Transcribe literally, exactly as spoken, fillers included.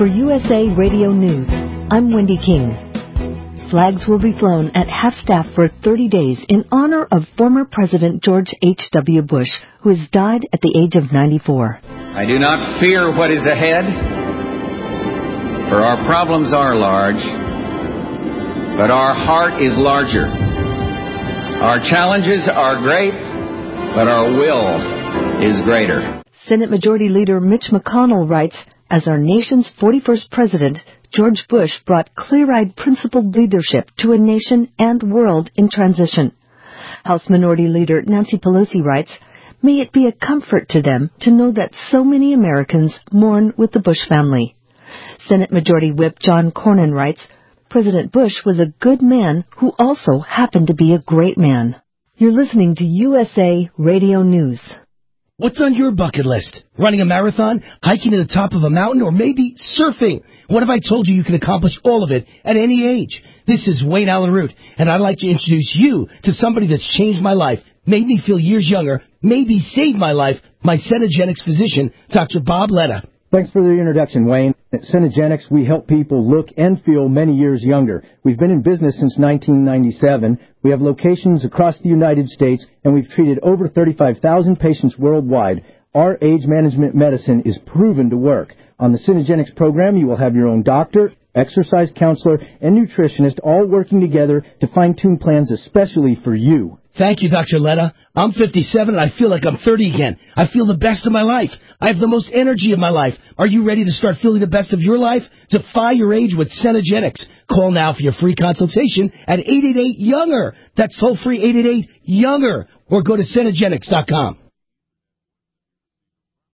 For U S A Radio News, I'm Wendy King. Flags will be flown at half-staff for thirty days in honor of former President George H W. Bush, who has died at the age of ninety-four. I do not fear what is ahead, for our problems are large, but our heart is larger. Our challenges are great, but our will is greater. Senate Majority Leader Mitch McConnell writes, as our nation's forty-first president, George Bush brought clear-eyed, principled leadership to a nation and world in transition. House Minority Leader Nancy Pelosi writes, may it be a comfort to them to know that so many Americans mourn with the Bush family. Senate Majority Whip John Cornyn writes, President Bush was a good man who also happened to be a great man. You're listening to U S A Radio News. What's on your bucket list? Running a marathon, hiking to the top of a mountain, or maybe surfing? What if I told you you can accomplish all of it at any age? This is Wayne Allen Root, and I'd like to introduce you to somebody that's changed my life, made me feel years younger, maybe saved my life, my Cenegenics physician, Doctor Bob Letta. Thanks for the introduction, Wayne. At Cenegenics, we help people look and feel many years younger. We've been in business since nineteen ninety-seven. We have locations across the United States, and we've treated over thirty-five thousand patients worldwide. Our age management medicine is proven to work. On the Cenegenics program, you will have your own doctor, exercise counselor, and nutritionist all working together to fine-tune plans especially for you. Thank you, Doctor Letta. I'm fifty-seven and I feel like I'm thirty again. I feel the best of my life. I have the most energy of my life. Are you ready to start feeling the best of your life? Defy your age with Cenegenics. Call now for your free consultation at eight eight eight, younger. That's toll free eight eight eight, younger. Or go to Cenegenics dot com.